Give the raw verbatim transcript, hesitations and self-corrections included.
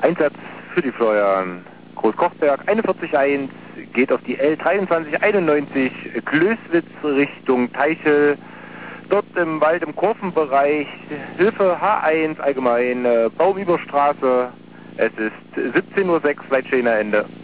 Einsatz für die Florian Großkochberg einundvierzig eins, geht auf die L dreiundzwanzig einundneunzig Klößwitz Richtung Teichel. Dort im Wald im Kurvenbereich, Hilfe H eins allgemein, äh, Baumüberstraße. Es ist siebzehn Uhr sechs, Leitstehender Ende.